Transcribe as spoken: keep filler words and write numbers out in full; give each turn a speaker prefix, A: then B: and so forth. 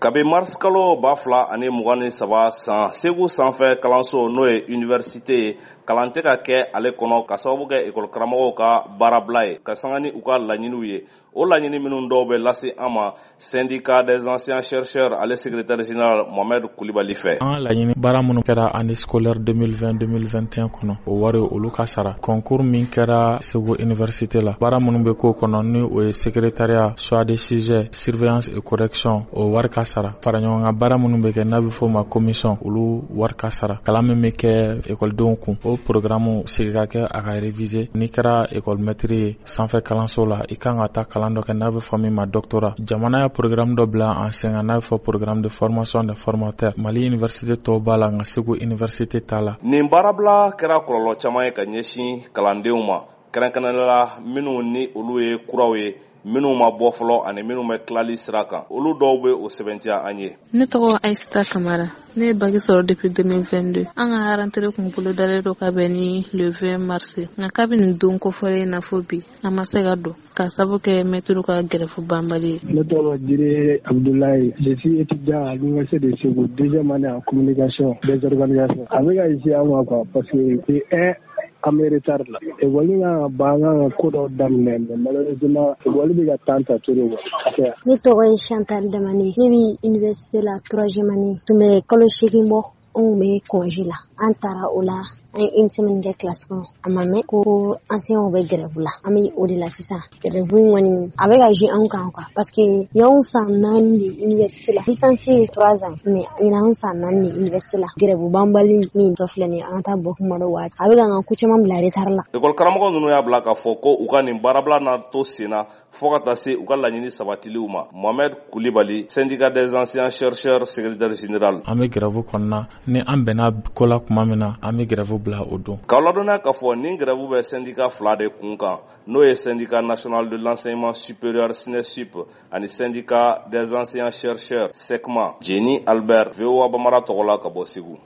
A: kabi mars kalo ba fila ani mugan ni saba san Segu sanfɛ kalanso n'o ye université ye kalan tɛ ka kɛ ale kɔnɔ ka sababu kɛ école karamɔgɔw ka baarabila ye ka sanga ni u ka laɲiniw ye. O laɲini minnu dɔw bɛ lase an ma syndicat des anciens chercheurs ale secrétaire général Mohamed Kulibali fɛ.
B: An laɲini baara minnu kɛra année scolaire deux mille vingt deux mille vingt et un kɔnɔ o wari olu ka sara. Concours min kɛra Segu université la baara minnu bɛ k'o kɔnɔ ni o ye secrétariat choix des sujets surveillance et correction o wari ka sara. Fara ɲɔgɔn kan baara minnu bɛ kɛ n'a bɛ fɔ o ma commission olu wari ka sara. Kalan min bɛ kɛ écoledenw kun o programme sigi ka kɛ a ka réviser. N'i kɛra école maître ye sanfɛ kalanso la i kan ka taa kalan dɔ kɛ n'a bɛ fɔ min ma doctorat. Jamana ye programme dɔ bila en sen n'a bɛ fɔ programme de formation des formateurs. Mali université tɔw b'a la nka Segu université t'a la.
A: Nin baarabila kɛra kɔlɔlɔ caman ye ka ɲɛsin kalandenw ma kɛrɛnkɛrɛnnenya la minnu ni olu ye kuraw ye minnu ma bɔ fɔlɔ ani minnu bɛ tilali sira kan olu dɔw bɛ o sɛbɛntiya an ye.
C: Ne tɔgɔ Aïssata Kamara. Ne ye bac sɔrɔ depuis deux mille vingt deux. An ka rentrée kun bolo dalen don ka bɛn ni le vingt mars. Nka kabini don kofɔlen in na fo bi an ma se ka don ka sabu kɛ maître ka grève banbali ye.
D: Ne tɔgɔ Jire Abdoulaye. Je suis étudiant à l'université de Segu, deuxième année en communication des organisations. A bɛ ka ici an ma quoi parce que c'est un an bɛ retard la. École ka ban ka ko dɔw daminɛ mais malheureusement école bɛ ka temps ta trop quoi.
E: Ne tɔgɔ ye Chantal Damani. Ne bɛ université la troisième année. Tun bɛ kalo seegin bɔ anw bɛ congé la. An taara o la an ye une semaine kɛ classe kɔnɔ a ma mɛn ko enseignants bɛ grève la an bɛ o de la sisan grève in kɔni a bɛ ka jouer anw kan quoi parce que y'anw san naani de université la licence ye trois ans mais y'anw san naani de université la grève banbali min dɔ filɛ nin ye an ka taa bɔ kuma dɔ waati a bɛ ka n ka ko caman bila retard la.
A: école karamɔgɔ ninnu y'a bila k'a fɔ ko u ka nin baarabila na to sen na fo ka taa se u ka laɲini sabatiliw ma. Mohamed Kulibali syndicat des anciens chercheurs secrétaire général.
B: An bɛ grève kɔnɔna ni an bɛnna ko la kuma min na an bɛ grève bila o don.
A: K'aw ladɔnniya k'a fɔ nin grève bɛ syndicat fila de kun kan n'o ye syndicat national de l'enseignement supérieur SNESUP ani syndicat des anciens chercheurs SECMA. Jenny Albert V O A Bamara tɔgɔ la ka bɔ Segu.